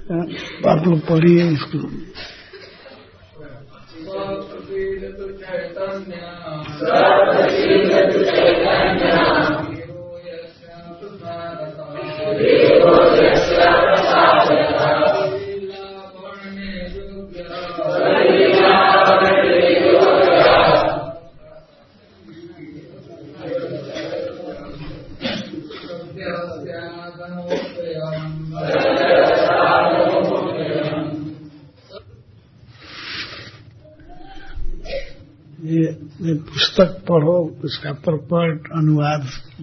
आप लोग पढ़िए इसको। ये पुस्तक पढ़ो, उसका परपट अनुवाद।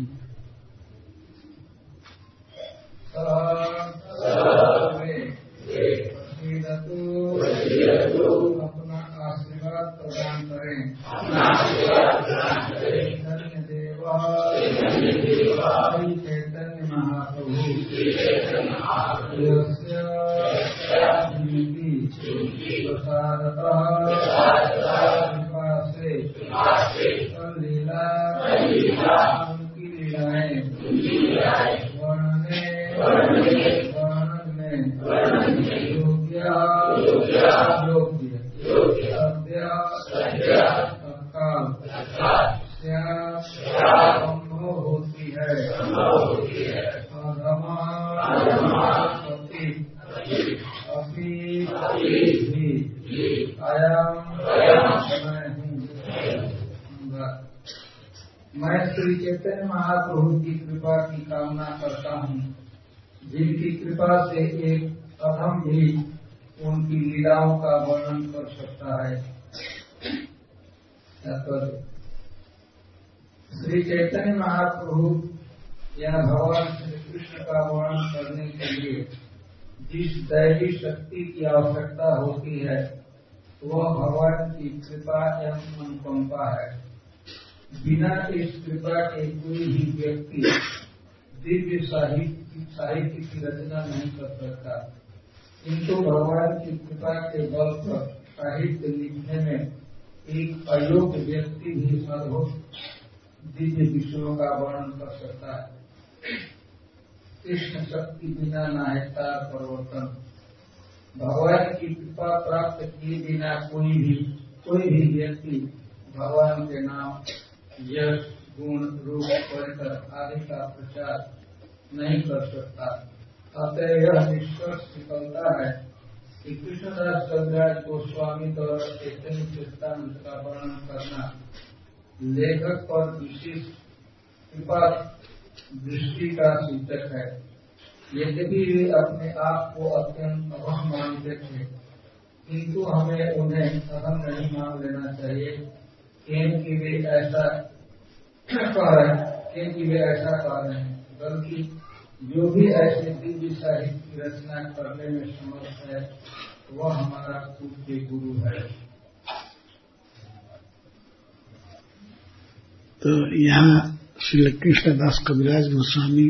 अपना आशीर्वाद प्रदान करें। धन्य देवा श्री चैतन्य महाप्रभु प्रसादतः कृपा से लीला उनकी लीलाएं वर्णने योग्य सद्य तत्काल संभव होती है। मैं श्री चैतन्य महाप्रभु की कृपा की कामना करता हूँ, जिनकी कृपा से एक अधम भी उनकी लीलाओं का वर्णन कर सकता है। श्री चैतन्य महाप्रभु या भगवान श्री कृष्ण का वर्णन करने के लिए जिस दैवी शक्ति की आवश्यकता होती है वह भगवान की कृपा एवं अनुकंपा है। बिना इस कृपा के कोई भी व्यक्ति दिव्य साहित्य की रचना नहीं कर सकता, किंतु भगवान की कृपा के बल पर साहित्य लिखने में एक अयोग्य व्यक्ति भी अद्भुत दिव्य विषयों का वर्णन कर सकता है। कृष्ण शक्ति बिना नायकता परिवर्तन। भगवान की कृपा प्राप्त किए बिना कोई भी व्यक्ति भगवान के नाम, यश, गुण, रूप, परिकर आदि का प्रचार नहीं कर सकता। अतः यह निष्कर्ष निकलता है कि कृष्णदास कविराज गोस्वामी द्वारा चैतन्य चेतनानंद का वर्णन करना लेखक पर विशेष कृपा दृष्टि का सूचक है। यद्यपि वे अपने आप को अत्यंत अहम मानते थे, किंतु हमें उन्हें अहम नहीं मान लेना चाहिए, क्योंकि वे ऐसा कह रहे हैं, बल्कि जो भी ऐसे दिव्य साहित्य की रचना करने में समर्थ है वह हमारा पूज्य गुरु है। तो यहाँ श्री कृष्णदास कविराज गोस्वामी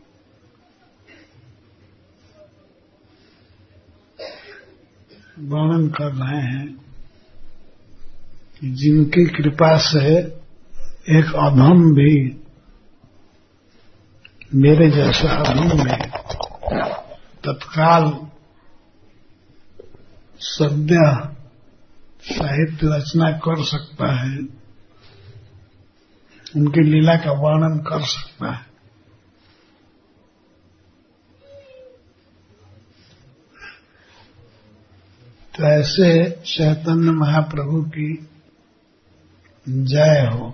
वर्णन कर रहे हैं कि जिनकी कृपा से एक अधम भी मेरे जैसा अधम में तत्काल सद्य साहित्य रचना कर सकता है, उनकी लीला का वर्णन कर सकता है। तो ऐसे चैतन्य महाप्रभु की जय हो।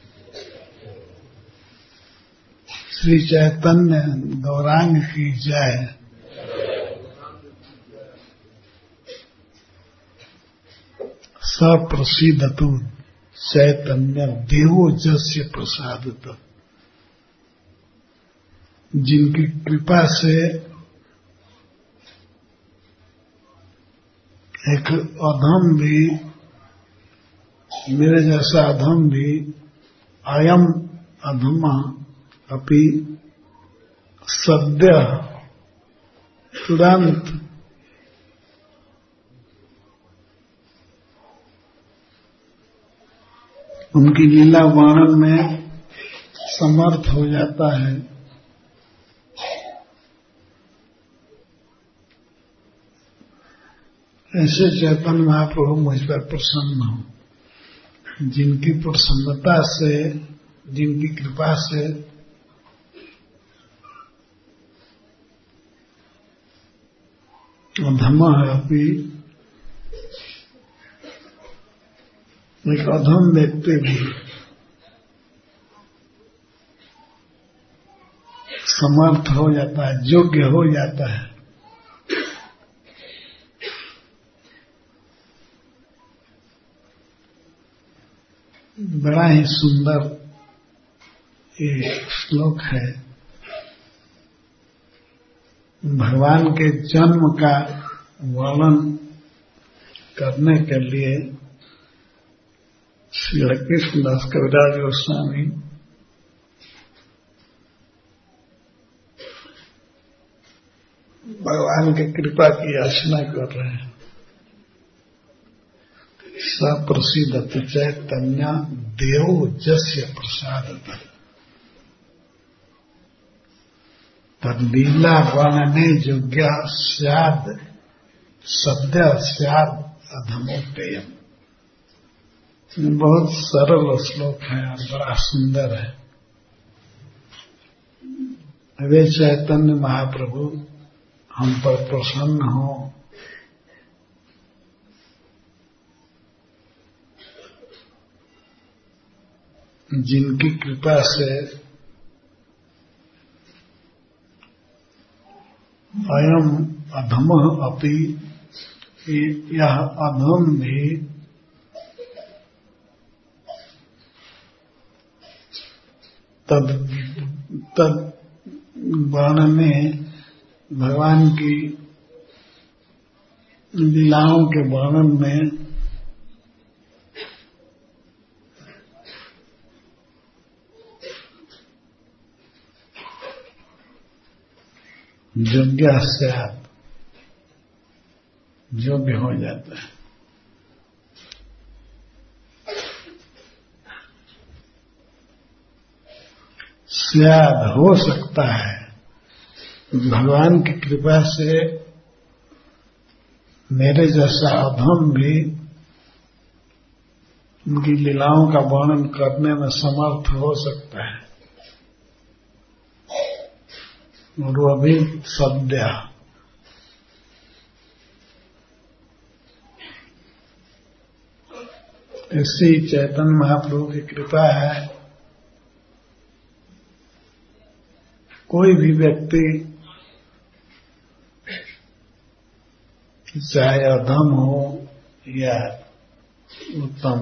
श्री चैतन्य गौरांग की जय। सप्रसीदतु चैतन्य देवो जस्य प्रसादत। जिनकी कृपा से एक अधम भी, मेरे जैसा अधम भी, अयम अधमा अपि सद्य तुरंत उनकी लीला वर्णन में समर्थ हो जाता है। ऐसे चैतन्य महाप्रभु मुझ पर प्रसन्न हो, जिनकी प्रसन्नता से, जिनकी कृपा से अधमः अपि, एक अधम व्यक्ति भी समर्थ हो जाता है, योग्य हो जाता है। बड़ा ही सुंदर ये श्लोक है। भगवान के जन्म का वर्णन करने के लिए श्री कृष्णदास कविराज गोस्वामी भगवान की कृपा की याचना कर रहे हैं। सप्रसीदत चैतन्य देवो जस्य प्रसादत, तद्लीला वर्णने योग्य स्याद सद्य स्याद अधमोपेयम्। बहुत सरल श्लोक है और बड़ा सुंदर है। वे चैतन्य महाप्रभु हम पर प्रसन्न हो, जिनकी कृपा से अयम अधमः अपि, यह अधम भी तद वर्णन में, भगवान की लीलाओं के वर्णन में योग्य स्यात्, योग्य हो जाता है। स्याद हो सकता है। भगवान की कृपा से मेरे जैसा अधम भी उनकी लीलाओं का वर्णन करने में समर्थ हो सकता है, और वो भी सद्य। ऐसी चैतन्य महाप्रभु की कृपा है। कोई भी व्यक्ति चाहे अधम हो या उत्तम,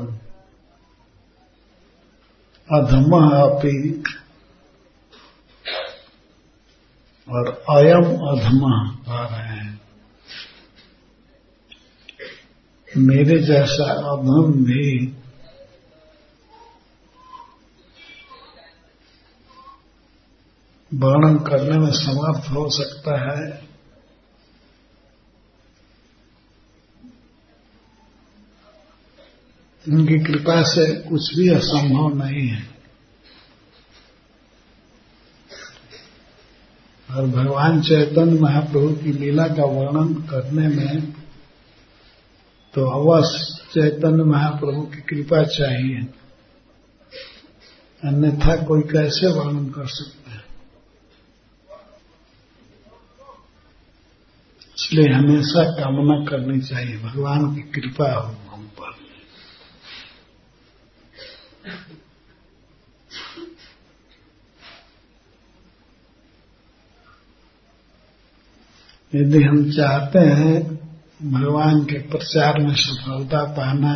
अधमः अपि और अयम अधमः आ रहे हैं। मेरे जैसा अधम भी वर्णन करने में समर्थ हो सकता है। उनकी कृपा से कुछ भी असंभव नहीं है। और भगवान चैतन्य महाप्रभु की लीला का वर्णन करने में तो अवश्य चैतन्य महाप्रभु की कृपा चाहिए, अन्यथा कोई कैसे वर्णन कर सकता है। इसलिए हमेशा कामना करनी चाहिए भगवान की कृपा हो हम पर। यदि हम चाहते हैं भगवान के प्रचार में सफलता पाना,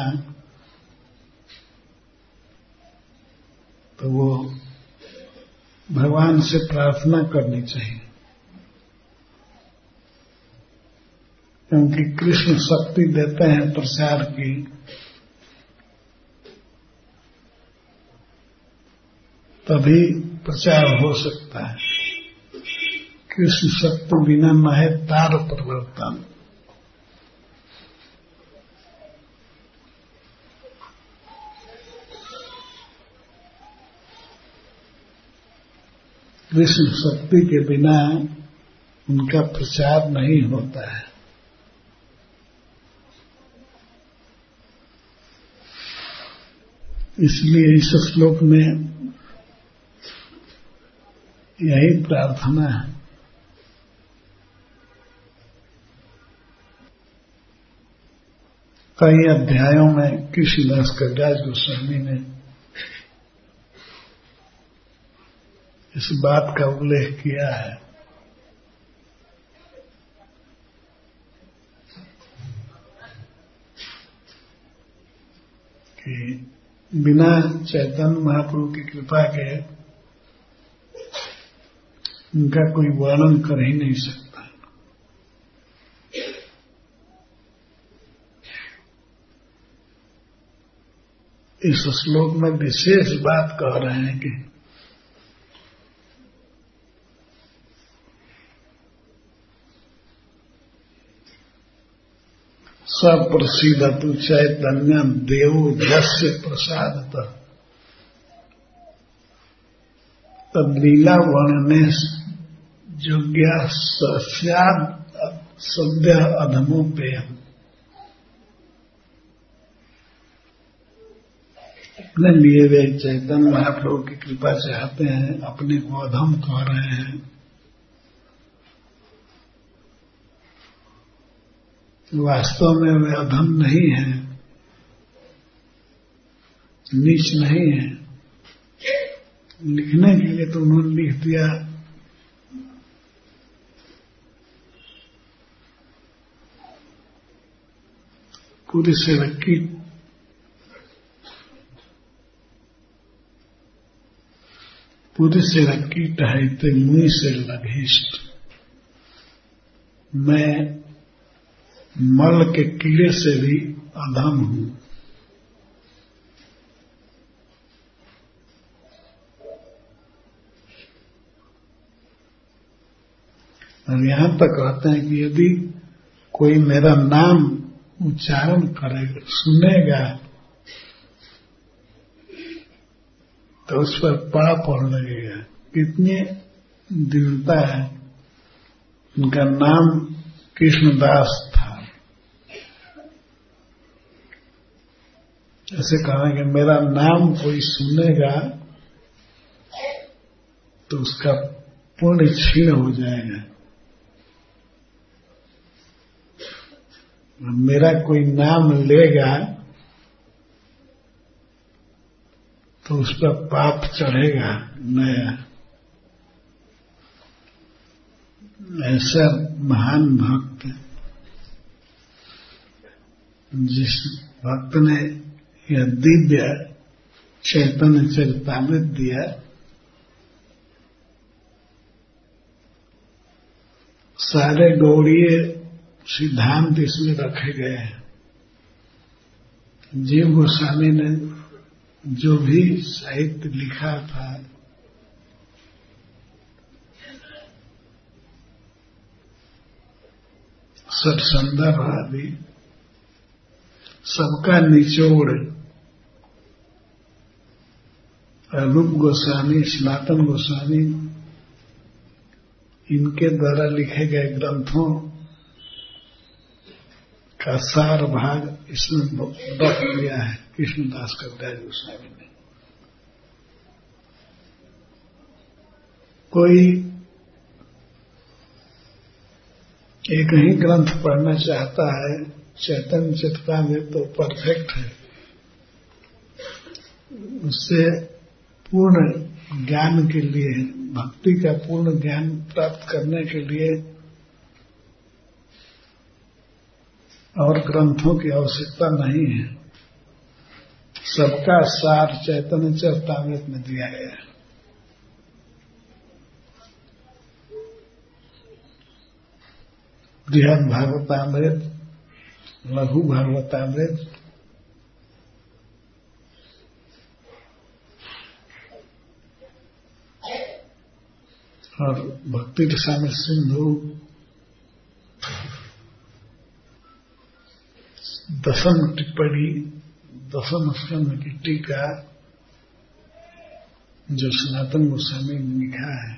तो वो भगवान से प्रार्थना करनी चाहिए, क्योंकि कृष्ण शक्ति देते हैं प्रचार की। तभी प्रचार हो सकता है। कृष्ण शक्ति बिना न है तार परिवर्तन। कृष्ण शक्ति के बिना उनका प्रचार नहीं होता है। इसलिए इस श्लोक में यही प्रार्थना है। कई अध्यायों में कृष्णदास कविराज गोस्वामी ने इस बात का उल्लेख किया है कि बिना चैतन्य महाप्रभु की कृपा के उनका कोई वर्णन कर ही नहीं सकता। इस श्लोक में विशेष बात कह रहे हैं कि सप्रसीदतु चैतन्यम देवो यस्य प्रसादतः तद्लीला वर्णने योग्या स्याद् सद्य अधमोपेयम्। अपने लिए वे चैतन्य महाप्रभु की कृपा चाहते हैं, अपने को अधम कह रहे हैं। वास्तव में वे अधम नहीं हैं, नीच नहीं है। लिखने के लिए तो उन्होंने लिख दिया पूरी से रखी पूरी से रखी टहते मुई से लघिष्ठ। मैं मल के कीड़े से भी अधम हूं। और यहां तक कहते हैं कि यदि कोई मेरा नाम उच्चारण करेगा, सुनेगा, तो उस पर पाप और लगेगा। कितनी दृढ़ता है। उनका नाम कृष्णदास था। ऐसे कहा कि मेरा नाम कोई सुनेगा तो उसका पुण्य क्षीण हो जाएगा। मेरा कोई नाम लेगा तो उस पर पाप चढ़ेगा नया। ऐसा महान भक्त, जिस भक्त ने यह दिव्य चैतन्य चरितामृत दिया, सारे गौड़ीय सिद्धांत इसमें रखे गए हैं। जीव गोस्वामी ने जो भी साहित्य लिखा था, सत्संदर्भ आदि सबका निचोड़ रूप गोस्वामी, सनातन गोस्वामी, इनके द्वारा लिखे गए ग्रंथों का सार भाग इसमें रख लिया है कृष्णदास कविराज गोस्वामी ने। कोई एक ही ग्रंथ पढ़ना चाहता है, चैतन्य चरितामृत तो परफेक्ट है। उससे पूर्ण ज्ञान के लिए, भक्ति का पूर्ण ज्ञान प्राप्त करने के लिए और ग्रंथों की आवश्यकता नहीं है। सबका सार चैतन्य चरितामृत में दिया गया है। बृहद भागवतामृत, लघु भागवतामृत, और भक्ति रसामृत सिंधु, दशम टिप्पणी, दशम स्कंद की टीका जो सनातन गोस्वामी ने लिखा है,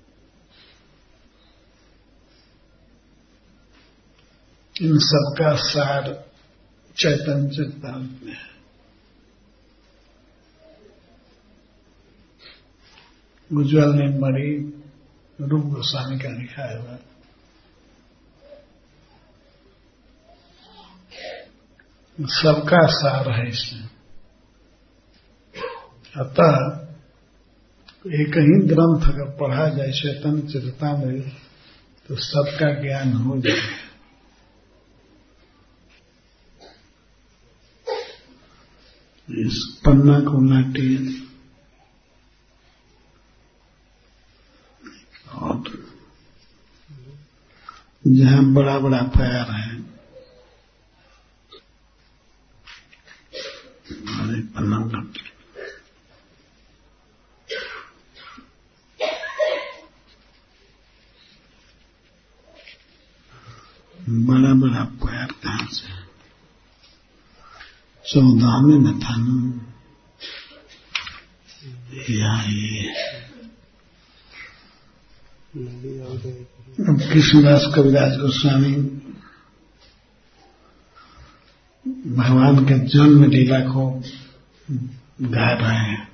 इन सबका सार चैतन्य चरितामृत में है। उज्ज्वल निर्मणि रूप गोस्वामी का लिखा है। सबका सार है इसमें। अतः एक ही ग्रंथ अगर पढ़ा जाए चैतन्य चरितामृत तो सबका ज्ञान हो जाए। इस पन्ना को लाटिए और जहां बड़ा बड़ा पैर है पन्ना लाटिए। बड़ा बड़ा पैर कहां से? 14वें में था ना या ये कृष्णदास कविराज गोस्वामी भगवान के जन्म लीला को गा रहे हैं।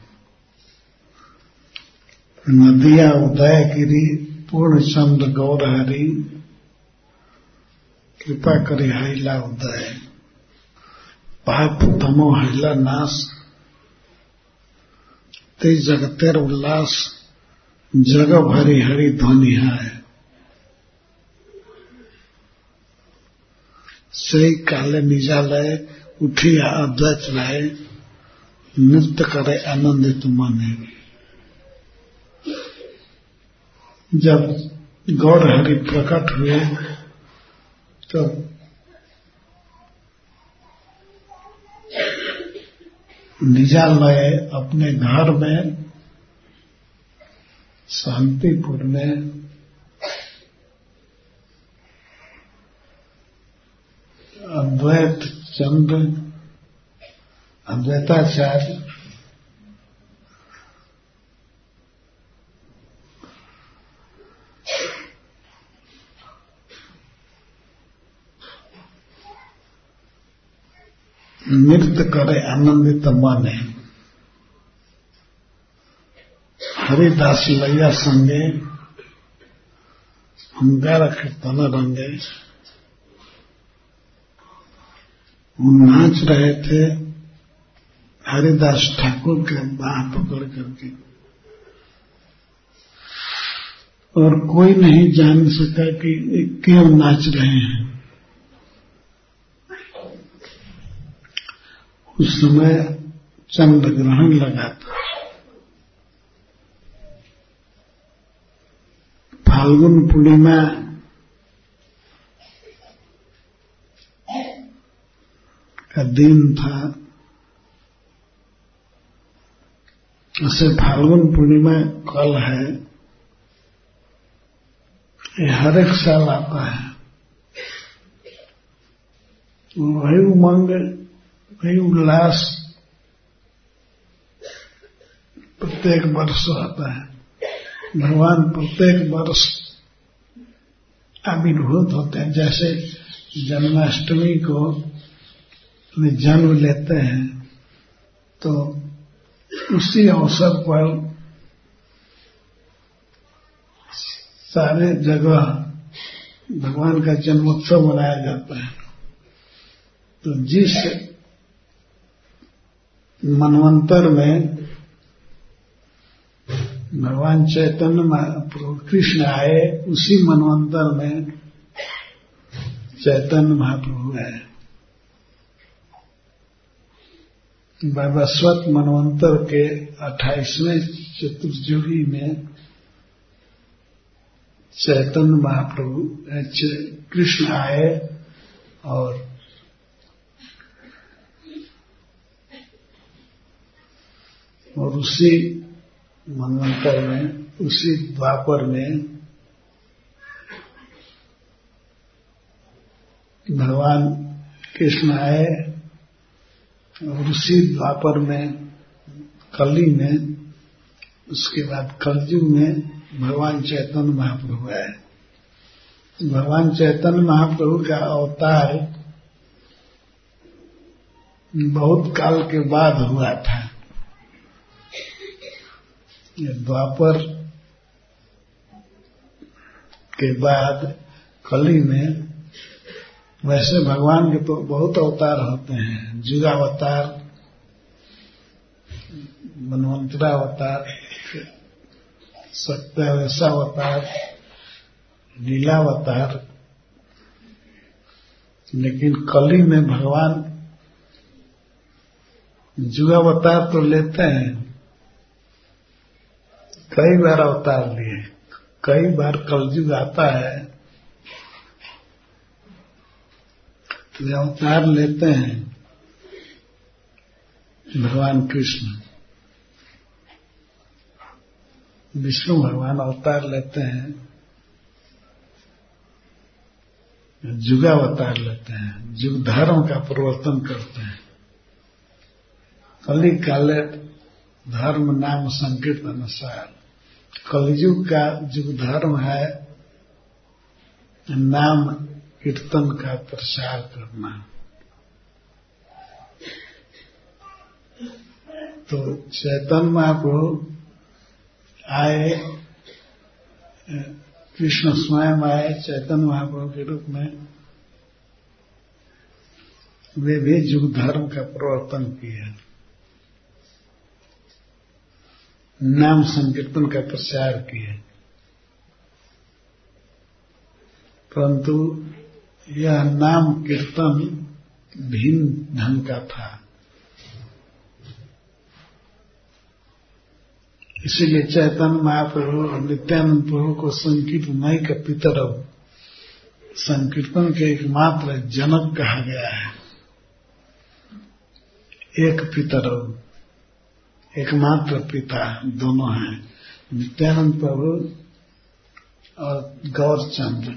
नदिया उदयगिरी पूर्ण चंद्र गौरहरि कृपा करी हैला उदय पाप तमो हैला नाश ते जगतेर उल्लास जग भरी हरि ध्वनि है। सही काले निजालय उठिया अद्वैत लाए नृत्य करे आनंदित मने। जब गौर हरि प्रकट हुए तो निजालय अपने घर में शांतिपुर में अद्वैत चंद्र अद्वैताचार्य नृत्य करे आनंदित मने। हरिदास लैया संगे हंगारा कीर्तन रंगे। वो नाच रहे थे हरिदास ठाकुर के बाह पकड़ करके और कोई नहीं जान सका कि क्यों नाच रहे हैं। उस समय चंद्र ग्रहण लगा था। फाल्गुन पूर्णिमा का दिन था। उसे फाल्गुन पूर्णिमा कल है। ये हर एक साल आता है। वही उमंग वही उल्लास प्रत्येक वर्ष आता है। भगवान प्रत्येक वर्ष आविर्भूत होते हैं। जैसे जन्माष्टमी को वे जन्म लेते हैं तो उसी अवसर पर सारे जगह भगवान का जन्मोत्सव मनाया जाता है। तो जिस मनवंतर में भगवान चैतन्य महाप्रभु कृष्ण आए उसी मनवंतर में चैतन्य महाप्रभु आए। वैवस्वत मनवंतर के 28वें चतुर्युगी में चैतन्य महाप्रभु कृष्ण आए और उसी मनवंतर में उसी द्वापर में भगवान कृष्ण आए और उसी द्वापर में कली में उसके बाद कलयुग में भगवान चैतन्य महाप्रभु आए। भगवान चैतन्य महाप्रभु का अवतार बहुत काल के बाद हुआ था। ये द्वापर के बाद कली में, वैसे भगवान के तो बहुत अवतार होते हैं, जुगावतार, मनवंतरावतार, सत्यावेशावतार, लीलावतार, लेकिन कली में भगवान जुगावतार तो लेते हैं, कई बार अवतार लिए, कई बार कलयुग आता है तो अवतार लेते हैं भगवान कृष्ण। विष्णु भगवान अवतार लेते हैं, जुगावतार लेते हैं, जुग धर्म का परिवर्तन करते हैं। कली काले धर्म नाम संकीर्तन अनुसार, कलयुग का जुग धर्म है नाम कीर्तन का प्रसार करना। तो चैतन्य महाप्रभु आए, कृष्ण स्वयं आए चैतन्य महाप्रभु के रूप में, वे भी जुग धर्म का परिवर्तन किए, नाम संकीर्तन का प्रचार किए। परंतु यह नाम कीर्तन भिन्न ढंग का था, इसीलिए चैतन्य महाप्रभु और नित्यानंद प्रभु को संकीर्तन का पितरव, संकीर्तन के एकमात्र जनक कहा गया है। एक पितरव, एकमात्र पिता दोनों हैं, नित्यानंद प्रभु और गौरचंद्र।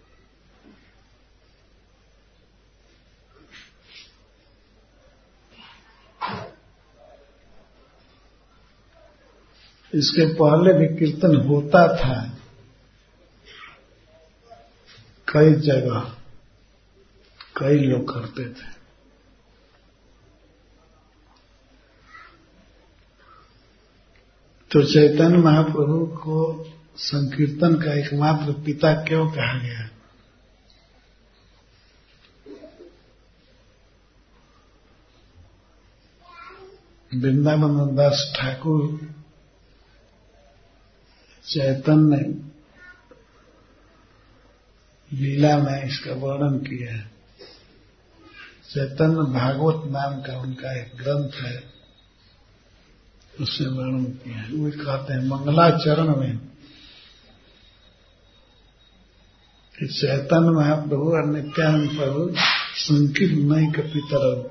इसके पहले भी कीर्तन होता था कई जगह, कई लोग करते थे। तो चैतन्य महाप्रभु को संकीर्तन का एकमात्र पिता क्यों कहा गया? वृंदावन दास ठाकुर चैतन्य लीला में इसका वर्णन किया है। चैतन्य भागवत नाम का उनका एक ग्रंथ है, उससे वर्णन किया है। वो कहते हैं मंगलाचरण में कि चैतन्य महाप्रभु और नित्यानंद प्रभु संकीर्तन के पितरव,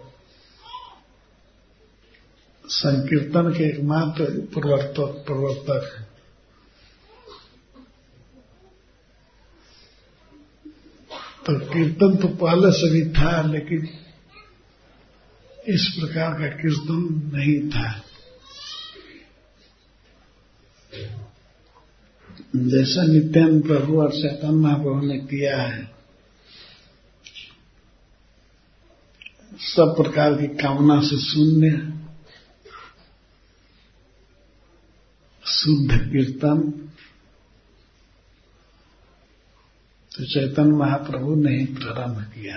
संकीर्तन के एकमात्र प्रवर्तक है। तो कीर्तन तो पहले से भी था, लेकिन इस प्रकार का कीर्तन नहीं था। जैसा नित्यानंद प्रभु और चैतन्य महाप्रभु ने किया है, सब प्रकार की कामना से शून्य शुद्ध कीर्तन, तो चैतन्य महाप्रभु ने ही प्रारंभ किया।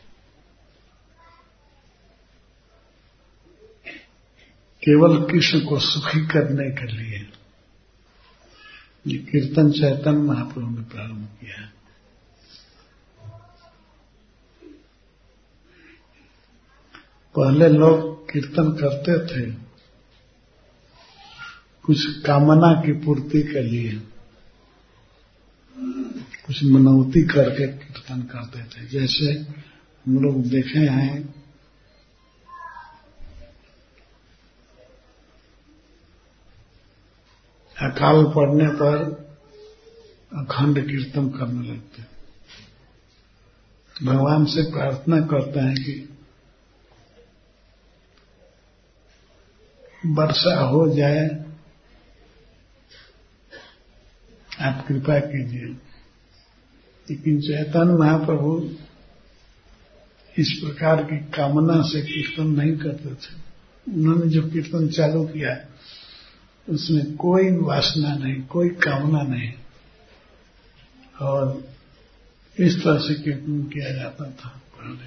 केवल कृष्ण को सुखी करने के लिए ये कीर्तन चैतन्य महाप्रभु ने प्रारंभ किया। पहले लोग कीर्तन करते थे कुछ कामना की पूर्ति के लिए, कुछ मनौती करके कीर्तन करते थे। जैसे हम लोग देखे हैं अकाल पड़ने पर अखंड कीर्तन करने लगते, भगवान से प्रार्थना करते हैं कि वर्षा हो जाए, आप कृपा कीजिए। लेकिन चैतन्य महाप्रभु इस प्रकार की कामना से कीर्तन नहीं करते थे। उन्होंने जो कीर्तन चालू किया उसमें कोई वासना नहीं, कोई कामना नहीं, और इस तरह से कीर्तन किया जाता था पहले।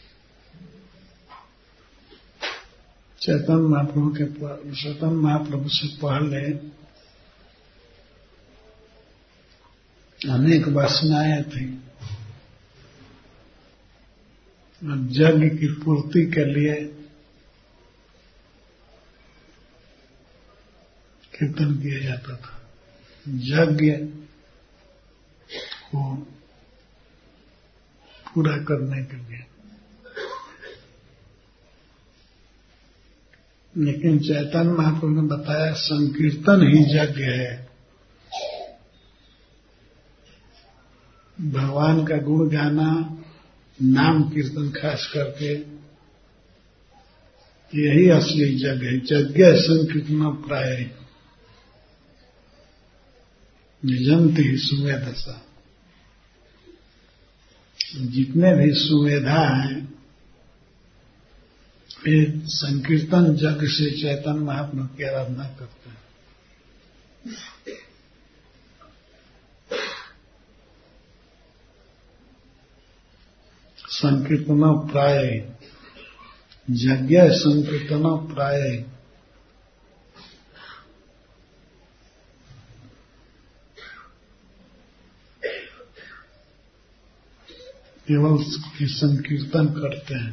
चैतन्य महाप्रभु से पहले अनेक वासनाएं थी और यज्ञ की पूर्ति के लिए कीर्तन किया जाता था। यज्ञ को पूरा करने के लिए। लेकिन चैतन्य महाप्रभु ने बताया संकीर्तन ही यज्ञ है। भगवान का गुण गाना, नाम कीर्तन खास करके यही असली यज्ञ है। यज्ञ संकीर्तन प्राय निजंत ही सुमेधसा। जितने भी सुमेधा हैं ये संकीर्तन यज्ञ से चैतन्य महाप्रभु की आराधना करते हैं। संकीर्तन प्राय यज्ञ संकीर्तन प्राय। केवल संकीर्तन करते हैं।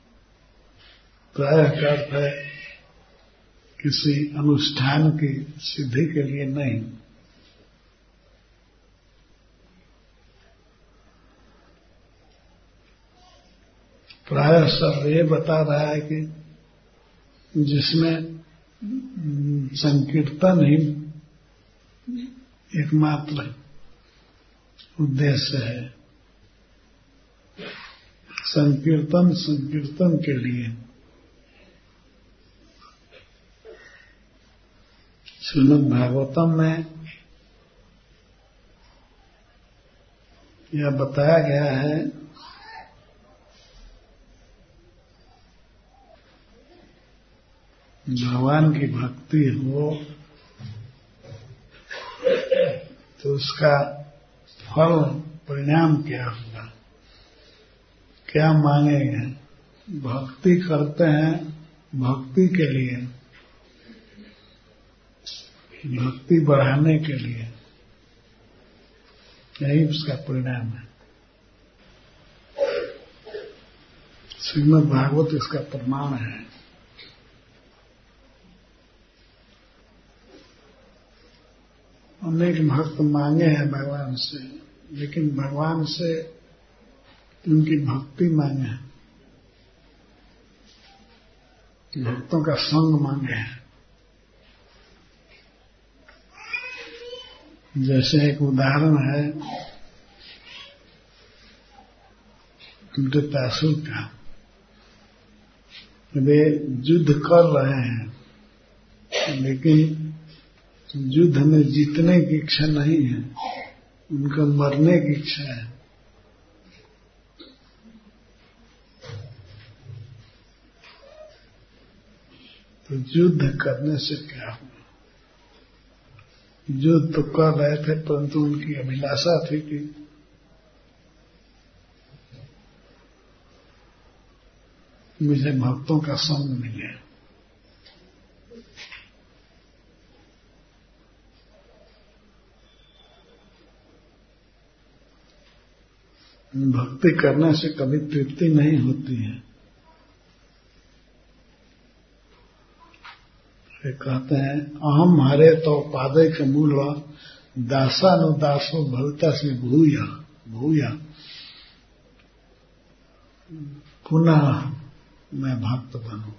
प्राय का अर्थ है किसी अनुष्ठान की सिद्धि के लिए नहीं। प्राय शब्द ये बता रहा है कि जिसमें संकीर्तन ही एकमात्र उद्देश्य है। संकीर्तन के लिए श्रीमद् भागवतम में यह बताया गया है भगवान की भक्ति हो तो उसका फल परिणाम क्या होगा, क्या मांगेंगे। भक्ति करते हैं भक्ति के लिए, भक्ति बढ़ाने के लिए, यही उसका परिणाम है। श्रीमद् भागवत इसका प्रमाण है। अनेक भक्त मांगे हैं भगवान से, लेकिन भगवान से उनकी भक्ति मांगे हैं, भक्तों का संग मांगे हैं। जैसे एक उदाहरण है वृत्तासुर का। वे युद्ध कर रहे हैं लेकिन युद्ध में जीतने की इच्छा नहीं है, उनका मरने की इच्छा है। तो युद्ध करने से क्या हुआ? युद्ध तो कर रहे थे परंतु उनकी अभिलाषा थी कि मुझे भक्तों का संग मिले। भक्ति करने से कभी तृप्ति नहीं होती है। वे कहते हैं अहम हरे तो पादे के मूल दासानुदासो भविता से भूया भूया पुनः मैं भक्त बनूं।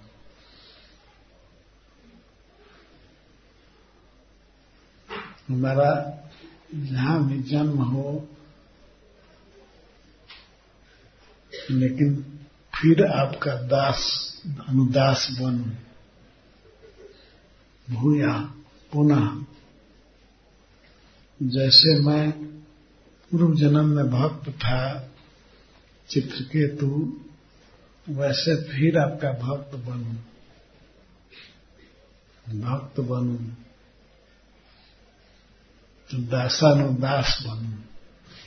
हमारा जहां भी जन्म हो लेकिन फिर आपका दास अनुदास बनूं। भूया पुनः, जैसे मैं पूर्व जन्म में भक्त था चित्रकेतु, वैसे फिर आपका भक्त बनूं तो दासानुदास बनूं।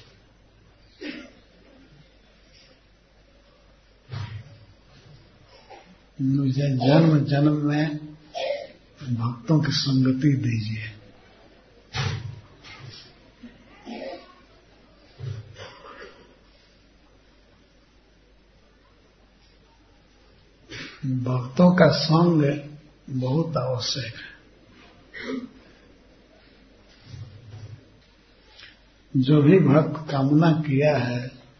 मुझे जन्म जन्म में भक्तों की संगति दीजिए। भक्तों का संग बहुत आवश्यक है। जो भी भक्त कामना किया है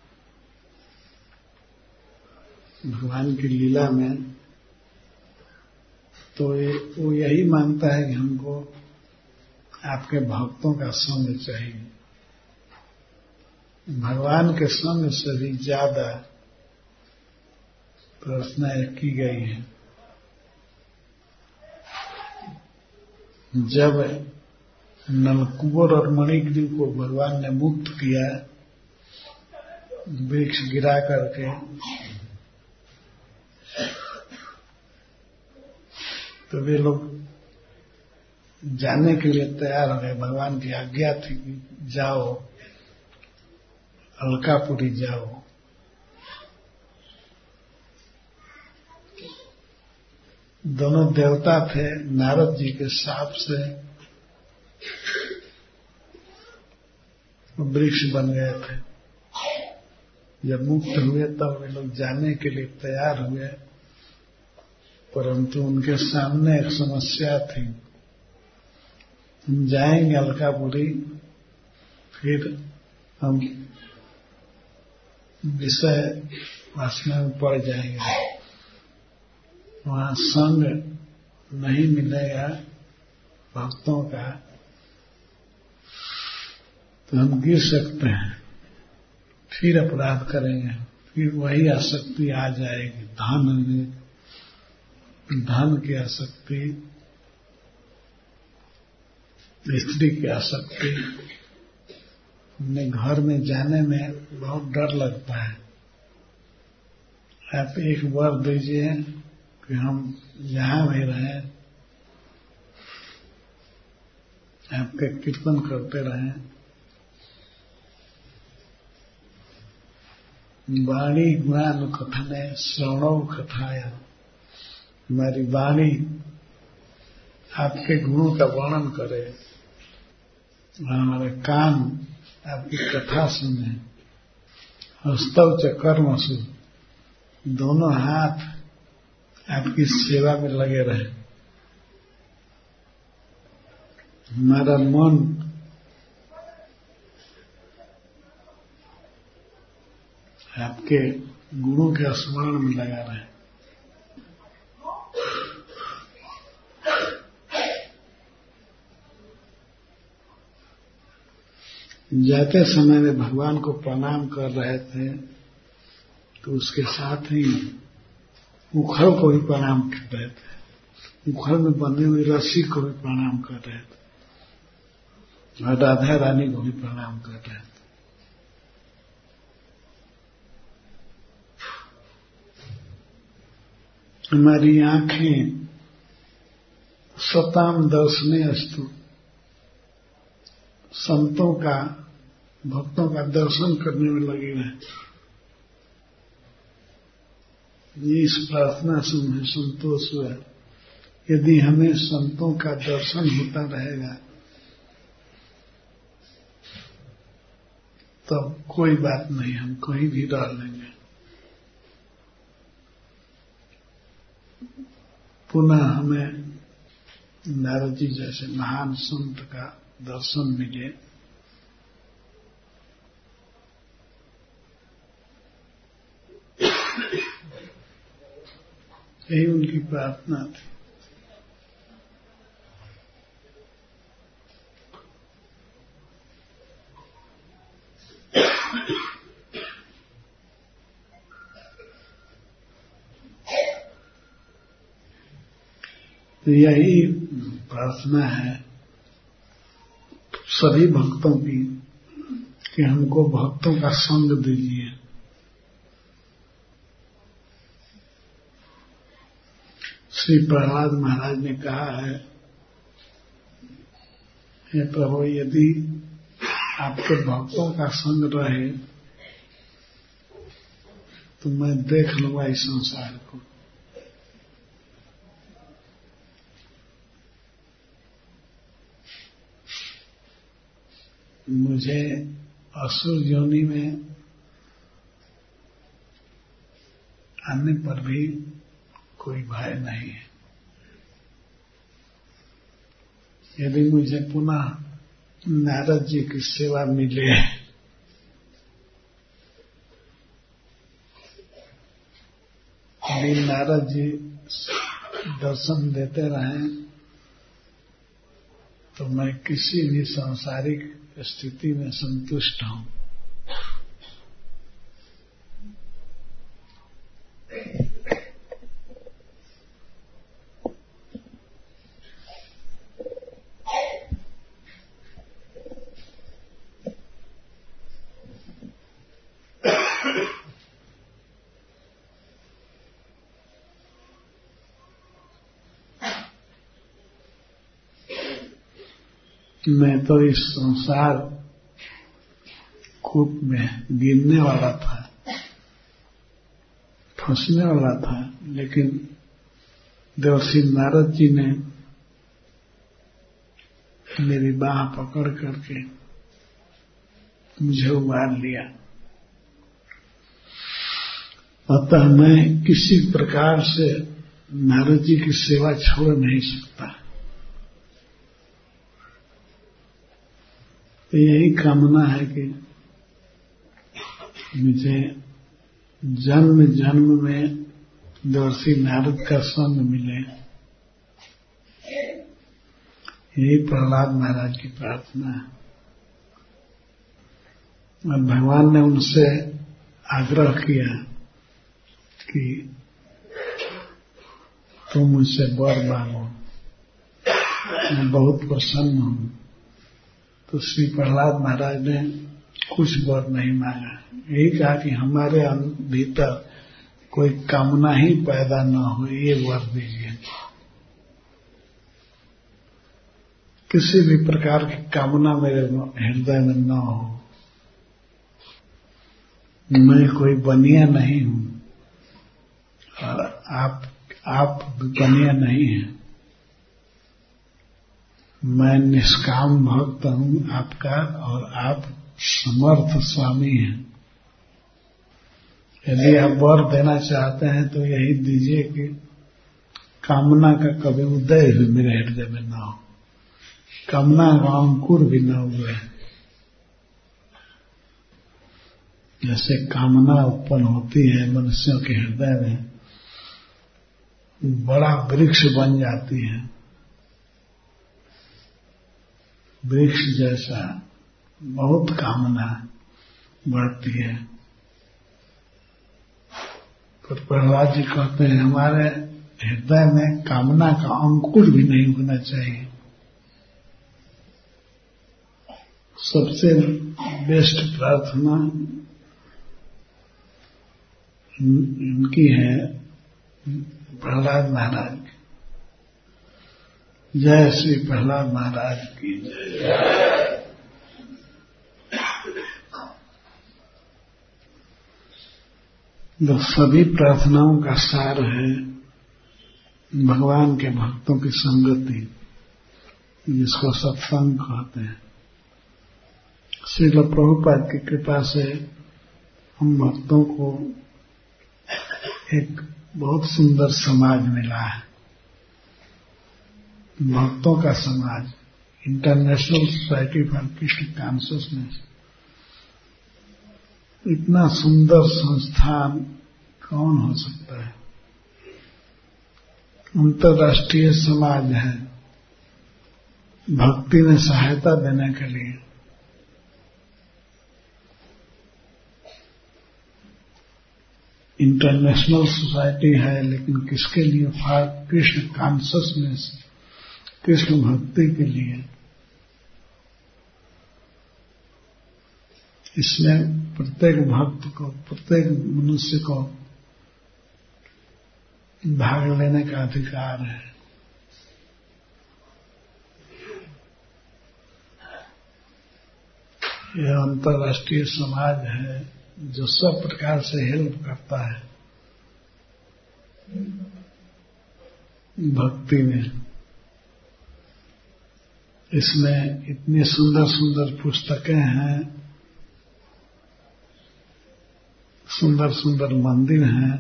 भगवान की लीला में, तो वो यही मानता है कि हमको आपके भक्तों का संग चाहिए। भगवान के संग से भी ज्यादा प्रार्थनाएं की गई है। जब नलकुबर और मणिग्रीव को भगवान ने मुक्त किया वृक्ष गिरा करके, तो वे लोग जाने के लिए तैयार हो गए। भगवान की आज्ञा थी कि जाओ, अलकापुरी जाओ। दोनों देवता थे, नारद जी के शाप से वृक्ष बन गए थे। जब मुक्त हुए तब वे लोग जाने के लिए तैयार हुए, परंतु उनके सामने एक समस्या थी। हम जाएंगे अलकापुरी, फिर हम विषय वासना में पड़ जाएंगे, वहां संग नहीं मिलेगा भक्तों का, तो हम गिर सकते हैं, फिर अपराध करेंगे, फिर वही आसक्ति आ जाएगी। धन की आसक्ति, स्त्री की आसक्ति। अपने घर में जाने में बहुत डर लगता है। आप एक वर दीजिए कि हम जहां भी रहें आपके कीर्तन करते रहें। वाणी गुणानुकथने श्रवणौ कथाया, हमारी वाणी आपके गुणों का वर्णन करे और हमारे कान आपकी कथा सुने। हस्तौ च कर्मसु, दोनों हाथ आपकी सेवा में लगे रहे। हमारा मन आपके गुणों के स्मरण में लगा रहे। जाते समय वे भगवान को प्रणाम कर रहे थे, तो उसके साथ ही उखल को भी प्रणाम कर रहे थे। उखल में बंधी हुई रस्सी को भी प्रणाम कर रहे थे और राधा रानी को भी प्रणाम कर रहे थे। हमारी आंखें सताम दर्शने अस्तु, संतों का भक्तों का दर्शन करने में लगी रहे। इस प्रार्थना से मुझे संतोष हुआ। यदि हमें संतों का दर्शन होता रहेगा तब कोई बात नहीं, हम कहीं भी रह लेंगे। पुनः हमें नारद जी जैसे महान संत का दर्शन मिले, यही उनकी प्रार्थना थी। तो यही प्रार्थना है सभी भक्तों की कि हमको भक्तों का संग दीजिए। श्री प्रहलाद महाराज ने कहा है, हे प्रभु, यदि आपके भक्तों का संग रहे तो मैं देख लूंगा इस संसार को। मुझे असुर योनि में आने पर भी कोई भय नहीं है। यदि मुझे पुनः नारद जी की सेवा मिले, यदि नारद जी दर्शन देते रहें, तो मैं किसी भी सांसारिक स्थिति में संतुष्ट हूं। मैं तो इस संसार कूप में गिरने वाला था, फंसने वाला था, लेकिन देवर्षि नारद जी ने मेरी बाह पकड़ करके मुझे उबार लिया। अतः मैं किसी प्रकार से नारद जी की सेवा छोड़ नहीं सकता। तो यही कामना है कि मुझे जन्म जन्म में देवर्षि नारद का संग मिले। यही प्रहलाद महाराज की प्रार्थना है। और भगवान ने उनसे आग्रह किया कि तुम मुझसे वर मांगो, मैं बहुत प्रसन्न हूं। तो श्री प्रहलाद महाराज ने कुछ वर नहीं मांगा, यही कहा कि हमारे भीतर कोई कामना ही पैदा न हो, ये वर दीजिए। किसी भी प्रकार की कामना मेरे हृदय में न हो। मैं कोई बनिया नहीं हूं और आप बनिया नहीं हैं। मैं निष्काम भक्त हूं आपका, और आप समर्थ स्वामी हैं। यदि आप वर देना चाहते हैं तो यही दीजिए कि कामना का कभी उदय भी मेरे हृदय में न हो, कामना का अंकुर भी न हुए। जैसे कामना उत्पन्न होती है मनुष्यों के हृदय में, बड़ा वृक्ष बन जाती है, वृक्ष जैसा बहुत कामना बढ़ती है। तो प्रहलाद जी कहते हैं हमारे हृदय में कामना का अंकुर भी नहीं होना चाहिए। सबसे बेस्ट प्रार्थना इनकी है प्रहलाद महाराज की। जय श्री प्रहलाद महाराज की जय। तो सभी प्रार्थनाओं का सार है भगवान के भक्तों की संगति, जिसको सत्संग कहते हैं। श्रील प्रभुपाद की कृपा से हम भक्तों को एक बहुत सुंदर समाज मिला है, भक्तों का समाज, international society for Krishna consciousness. इतना सुंदर संस्थान कौन हो सकता है? अंतर्राष्ट्रीय समाज है भक्ति में सहायता देने के लिए। इंटरनेशनल सोसाइटी है, लेकिन किसके लिए? फॉर कृष्ण कॉन्शियसनेस, कृष्ण भक्ति के लिए। इसमें प्रत्येक भक्त को, प्रत्येक मनुष्य को भाग लेने का अधिकार है। यह अंतर्राष्ट्रीय समाज है जो सब प्रकार से हेल्प करता है भक्ति में। इसमें इतनी सुंदर सुंदर पुस्तकें हैं, सुंदर सुंदर मंदिर हैं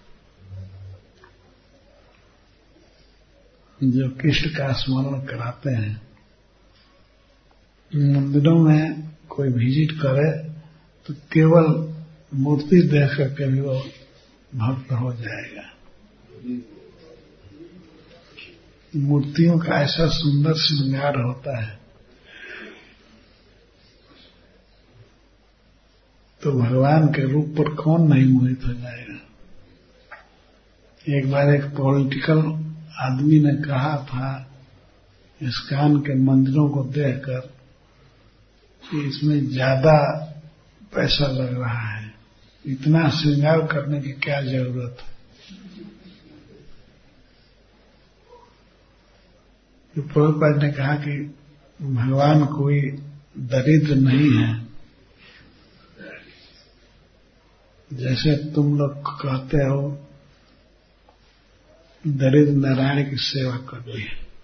जो कृष्ण का स्मरण कराते हैं। मंदिरों में कोई विजिट करे तो केवल मूर्ति देख करके भी वो भक्त हो जाएगा। मूर्तियों का ऐसा सुंदर श्रृंगार होता है तो भगवान के रूप पर कौन नहीं मोहित हो जाएगा। एक बार एक पॉलिटिकल आदमी ने कहा था इस्कॉन के मंदिरों को देखकर कि इसमें ज्यादा पैसा लग रहा है, इतना श्रृंगार करने की क्या जरूरत है। तो प्रभुपाद ने कहा कि भगवान कोई दरिद्र नहीं है, जैसे तुम लोग कहते हो दरिद्र नारायण की सेवा कर दी,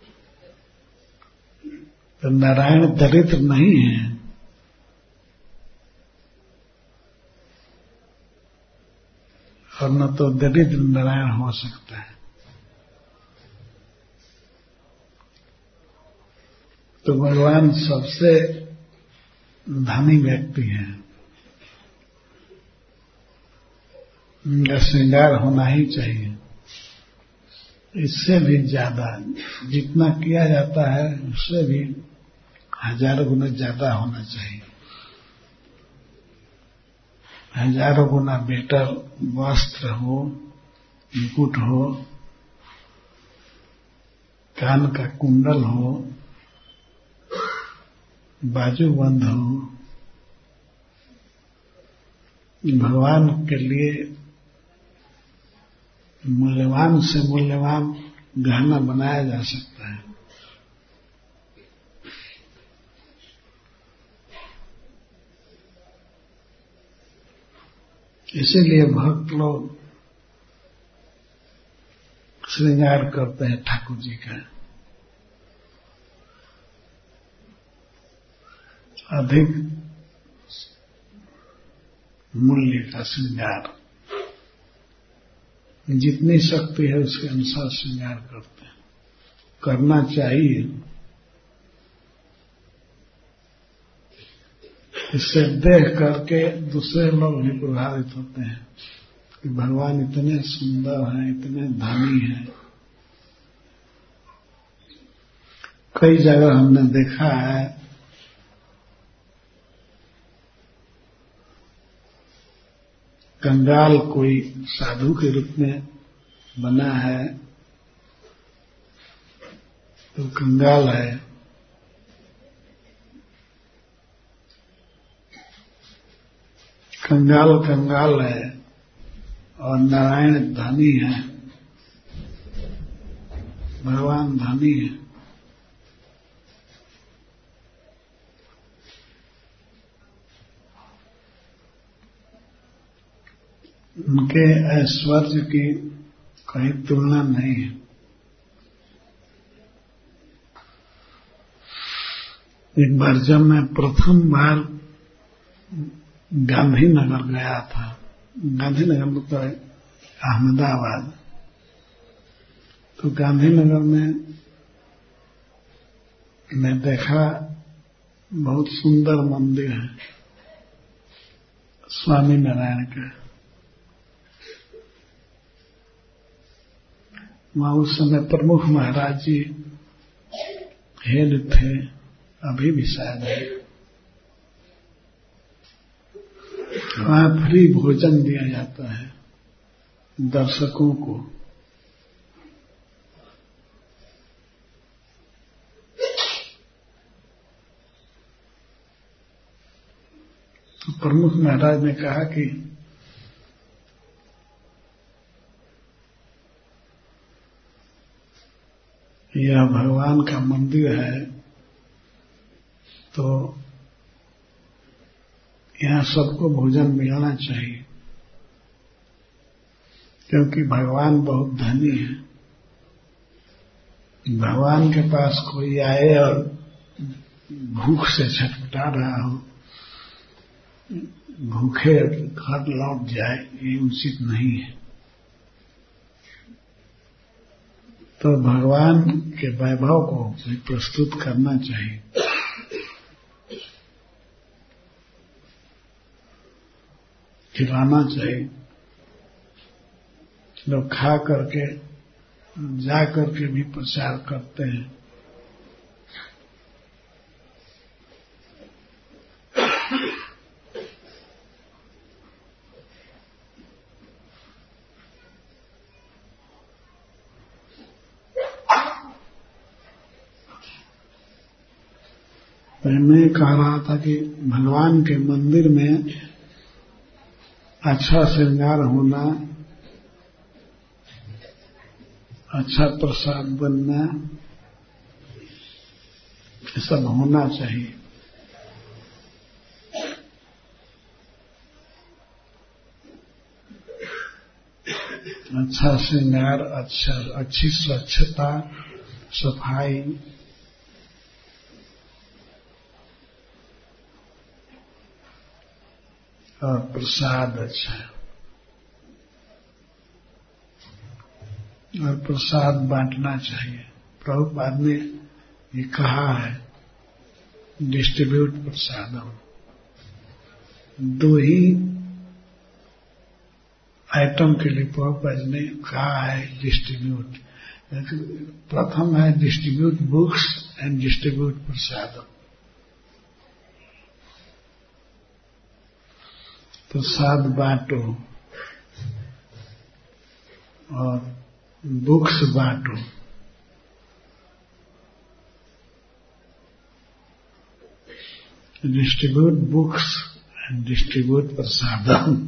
तो नारायण दरिद्र नहीं है। और न तो दरिद्र नारायण हो सकता है। तो भगवान सबसे धनी व्यक्ति है, उनका श्रृंगार होना ही चाहिए। इससे भी ज्यादा जितना किया जाता है उससे भी हजारों गुना ज्यादा होना चाहिए। हजारों गुना बेटर वस्त्र हो, मुकुट हो, कान का कुंडल हो, बाजूबंद हो। भगवान के लिए मूल्यवान से मूल्यवान गहना बनाया जा सकता है। इसीलिए भक्त लोग श्रृंगार करते हैं ठाकुर जी का। अधिक मूल्य का श्रृंगार, जितनी शक्ति है उसके अनुसार श्रृंगार करते हैं, करना चाहिए। इससे देख करके दूसरे लोग भी प्रभावित होते हैं कि भगवान इतने सुंदर हैं, इतने धनी हैं। कई जगह हमने देखा है कंगाल कोई साधु के रूप में बना है तो कंगाल है, कंगाल कंगाल है और नारायण धनी है, भगवान धनी है। उनके ऐश्वर्य की कहीं तुलना नहीं है। एक बार जब मैं प्रथम बार गांधीनगर गया था, गांधीनगर मतलब अहमदाबाद, तो गांधीनगर में मैं देखा बहुत सुंदर मंदिर है स्वामी नारायण का। वहां उस समय प्रमुख महाराज जी हेड थे, अभी भी शायद है। वहां फ्री भोजन दिया जाता है दर्शकों को। तो प्रमुख महाराज ने कहा कि यह भगवान का मंदिर है तो यहाँ सबको भोजन मिलना चाहिए, क्योंकि भगवान बहुत धनी है। भगवान के पास कोई आए और भूख से छटपटा रहा हो, भूखे घर लौट जाए, ये उचित नहीं है। तो भगवान के वैभव को भी प्रस्तुत करना चाहिए। खिलाना चाहिए। लोग खा करके जा करके भी प्रचार करते हैं। मैं कह रहा था कि भगवान के मंदिर में अच्छा श्रृंगार होना, अच्छा प्रसाद बनना, ये सब होना चाहिए। अच्छा श्रृंगार, अच्छी स्वच्छता, सफाई, और प्रसाद अच्छा, और प्रसाद बांटना चाहिए। प्रभुपाद ने ये कहा है, डिस्ट्रीब्यूट प्रसादम। दो ही आइटम के लिए प्रभुपाद ने कहा है डिस्ट्रीब्यूट। प्रथम है distribute books and distribute prasadam. प्रसाद बांटो और बुक्स बांटो। Distribute books and distribute prasadam.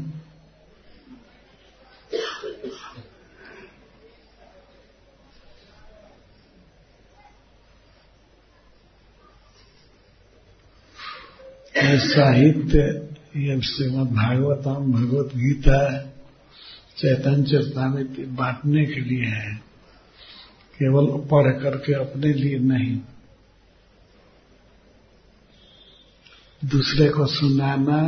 साहित्य, ये श्रीमद् भागवतम, भगवत गीता, चैतन्य चरितामृत बांटने के लिए है, केवल पढ़ करके अपने लिए नहीं, दूसरे को सुनाना,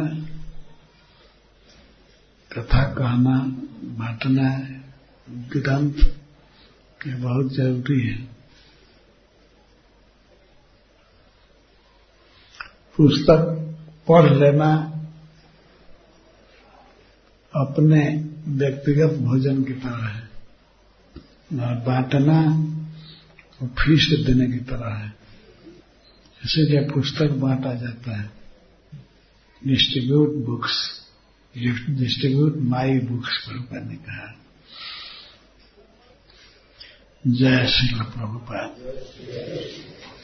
कथा कहना, बांटना, ग्रंथ, ये बहुत जरूरी है। पुस्तक पढ़ लेना अपने व्यक्तिगत भोजन की तरह है, और बांटना और फीस देने की तरह है। इसीलिए पुस्तक बांटा जाता है। Distribute books, distribute my books, Prabhupada ने कहा। जय श्री प्रभुपाद।